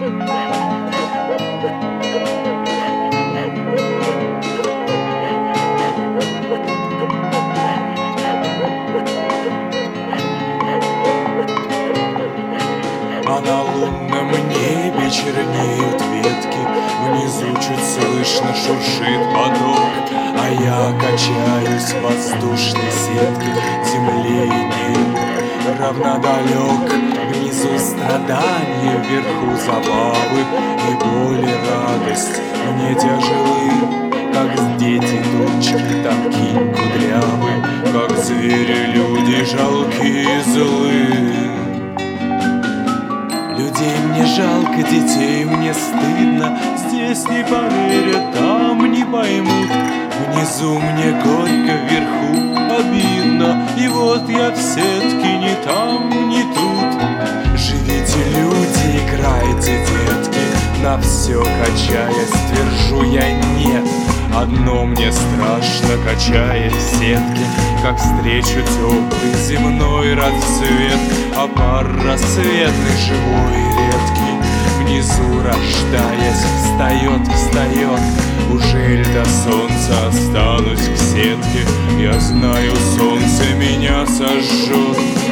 А на лунном небе чернеют ветки, внизу чуть слышно шуршит поток, а я качаюсь в воздушной сетке, земле и небу равнодалек. Внизу страдания, вверху забавы, и боль, и радость мне тяжелы. Как дети тучки, тонки, кудрявы, как звери люди жалкие и злые. Людей мне жалко, детей мне стыдно, здесь не поверят, там не поймут. Внизу мне горько, вверху обидно, и вот я в сетке ни там, ни тут. Живите, люди, играйте, детки, на все качаясь, твержу я нет. Одно мне страшно, качаясь в сетке, как встречу теплый земной рассвет, а пар рассветный, живой и редкий, внизу рождаясь, встает, встает. Ужель до солнца останусь в сетке? Я знаю, солнце меня сожжет.